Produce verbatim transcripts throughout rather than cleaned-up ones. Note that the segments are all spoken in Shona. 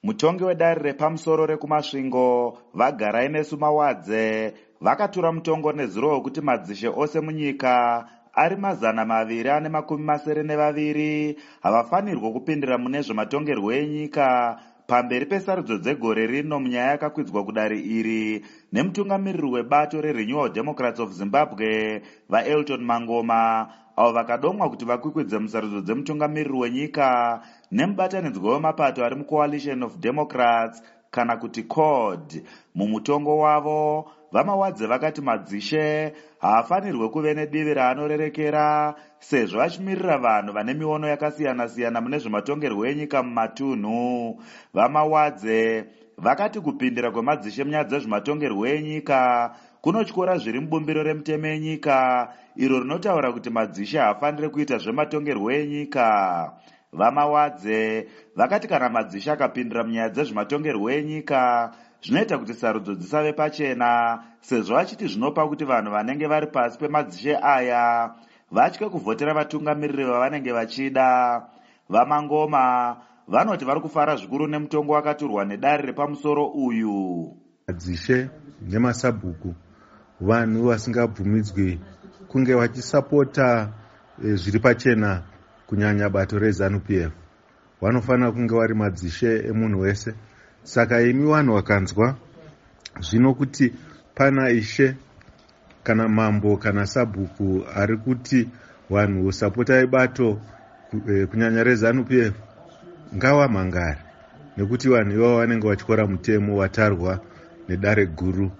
Mutongi wedare repamusoro rekumasvingo vagarai nesu mawadze vakatura mutongo nezuro wekuti madzishe ose munyika ari mazana maviri ane makumi masere nevaviri havafanirwa kupindira mune zvematongerwo enyika pamberi pesarudzo dzegore rino munyaya yakakwidzwa kudare iri nemutungamiriri webato reRenewal Democrats of Zimbabwe vaElton Mangoma, avo vakadomwa kuti vakwikwidze musarudzo dzemutungamiriri wenyika nemubatanidzwa wemapato ari muCoalition of Democrats kana kuti C O D. Mumutongo wavo vamawadze vakati madzishe haafanirwe kuve nedivi raanorerekera sezvo vachimirira vanhu vane miono yakasiyana-siyana mune zvematongerwo enyika mumatunhu. Vamawadze vakati kupindira kwemadzishe munyaya dzezvematongerwo enyika kunotyora zviri mubumbiro remutemo yenyika iro rinotaura kuti madzishe haafaniri kuita zvematongerwo enyika. Vamawadze vakati kana madzishe akapindira munyaya dzezvematongerwo enyika zvinoita kuti sarudzo dzisave pachena sezvo vachiti zvinopa kuti vanhu vanenge vari pasi pemadzishe aya vatye kuvhotera vatungamiriri vavanenge vachida. Vamangoma vanoti vari kufara zvikuru nemutongo wakaturwa nedare repamusoro uyu. Madzishe nemasabhuku vanhu vasingabvumidzwi kunge vachisapota e, zviri pachena kunyanya bato reZANU P F vanofanira kunge vari madzishe emunhu wese. Saka imi vanhu vakanzwa zvino kuti pana ishe kana mambo kana sabhuku ari kuti vanhu sapotai bato e, kunyanya reZANU P F ngavamhangare, nekuti vanhu ivavo vanenge vachityora mutemo watarwa nedare guru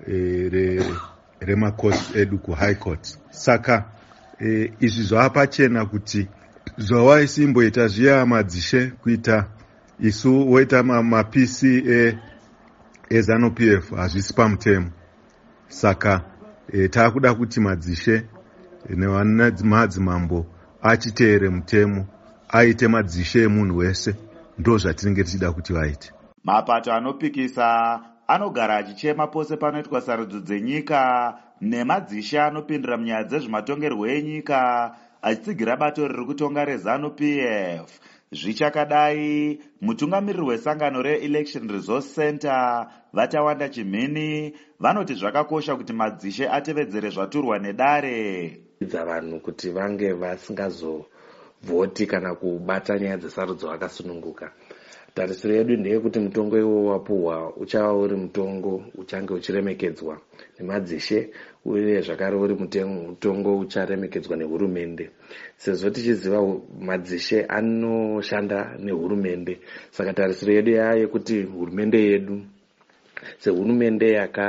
e, remakoti re edu kuHigh Court. Saka e, izvi zvava pachena kuti zvawaisimboita zviya madzishe kuita isu woita mapisi e, eZANU P F hazvisi pamutemo. Saka e, taakuda kuti madzishe e, nemadzimambo achiteere mutemo, aite madzishe emunhu wese. Ndo zvatinenge tichida kuti vaite. Mapato anopikisa anogara achichema pose panoitwa sarudzo dzenyika nemadzishe anopindira munyaya dzezvematongerwo enyika achitsigira bato riri kutonga reZANU P F. Zvichakadai, mutungamiriri wesangano reElection Resource Center Vatawanda Chimhini vanoti zvakakosha kuti madzishe atevedzere zvaturwa nedare. Vanhu kuti vange vasingazovhoti kana kubata nyaya dzesarudzo vakasununguka. Tarisiro yedu ndeyekuti mutongo iwo wapuhwa uchava uri mutongo uchange uchiremekedzwa nemadzishe uye zvakare uri mutongo ucharemekedzwa nehurumende. Sezvo tichiziva madzishe anoshanda nehurumende, saka tarisiro yedu yaye kuti hurumende yedu sehurumende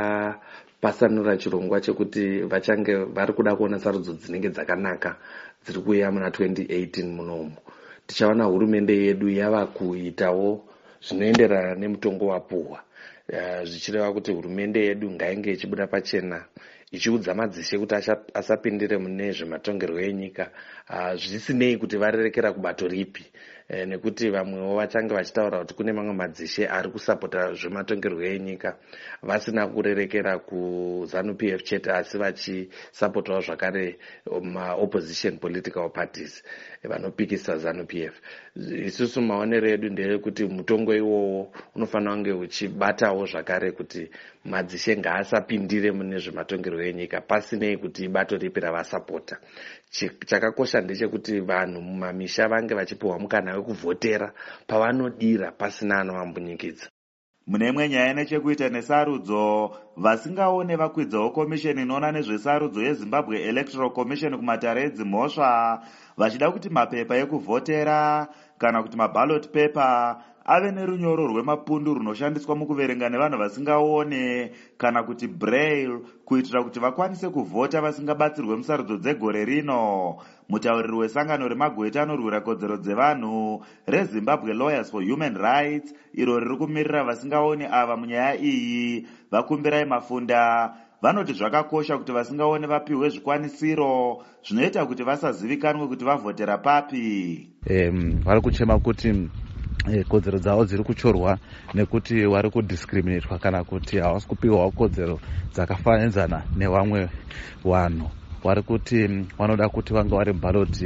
yakapasanura chirongwa chekuti vachange vari kuda kuona sarudzo dzinenge dzakanaka dziri kuuya muna twenty eighteen munomu, tichaona hurumende yedu yava kuitawo zvinoenderana nemutongo wapuhwa. Zvichireva kuti hurumende yedu ngainge ichibuda pachena ichiudza madzishe kuti asapindire mune zvematongerwo enyika zvisinei kuti varerekera kubato ripi, nekuti vamwewo vachange vachitaura kuti kune mamwe madzishe ari kusapota zvematongerwo enyika vasina kurerekera kuZANU P F chete asi vachisapotawo zvakare maopposition political parties vanopikisa ZANU P F. Isusu maonero edu ndeyekuti mutongo iwowo unofanira kunge uchibatawo zvakare kuti madzishe ngaasapindire mune zvematongerwo enyika pasinei kuti ibato ripi ravasapota. Chakakosha ndechekuti vanhu mumamisha vange vachipiwa mukana wekuvhotera pavanodira pasina anovambunyikidza. Mune imwe nyaya nechekuita nesarudzo, vasingaone vakwidzawo komisheni inoona nezvesarudzo yeZimbabwe Electoral Commission kumatare edzimhosva vachida kuti mapepa ekuvhotera kana kuti maballot paper ave nerunyoro rwemapundu runoshandiswa mukuverenga nevanhu vasingaone kana kuti braille kuitira kuti vakwanise kuvhota vasingabatsirwe musarudzo dzegore rino. Mutauriri wesangano remagweta anorwira kodzero dzevanhu reZimbabwe Lawyers for Human Rights iro riri kumirira vasingaone ava munyaya iyi vakumbirai Mafunda vanoti zvakakosha kuti vasingaone vapiwe zvikwanisiro zvinoita kuti vasazivikanwe kuti vavhotera papi. Um, vari kuchema kuti kodzero dzavo dziri kuchorwa nekuti vari kudiscriminatwa kana kuti havasi kupiwawo kodzero dzakafananidzana nevamwe vanhu. Vari kuti vanoda kuti vanga vari ballot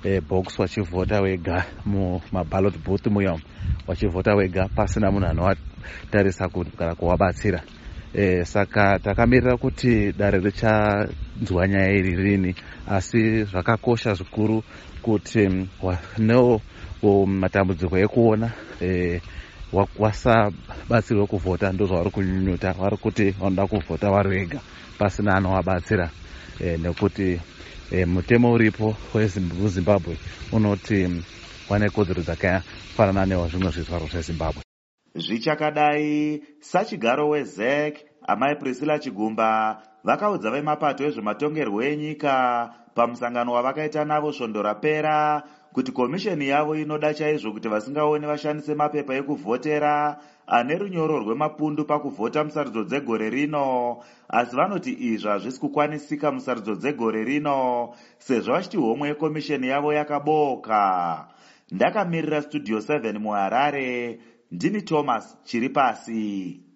e, box wachivhota wega mumaballot booth muya wachivhota wega pasina munhu anowatarisa kana kuwabatsira. E, saka takamirira kuti dare richanzwa nyaya iri rini, asi zvakakosha zvikuru kuti wanewo matambudziko ekuona e, wasabatsirwe kuvhota ndozvavari kunyunyuta. Vari kuti vanoda kuvhota vari vega pasina anowabatsira e, nekuti e, mutemo uripo wezimbabwe unoti wane kodzero dzakafanana newa zvimwe zvizvarwa zvezimbabwe. Zvichakadai, sachigaro wezek amai Priscilla Chigumba vakaudza vemapato ezvematongerwo enyika pamusangano wavakaita navo svondo rapera kuti komisheni yavo inoda chaizvo kuti vasingaoni vashandise mapepa ekuvhotera ane runyoro rwemapundu pakuvhota musarudzo dzegore rino, asi vanoti izvi hazvisi kukwanisika musarudzo dzegore rino sezvo vachiti homwe yekomisheni yavo yakaboka. Ndakamirira Studio seven muHarare, ndini Thomas Chiripasi.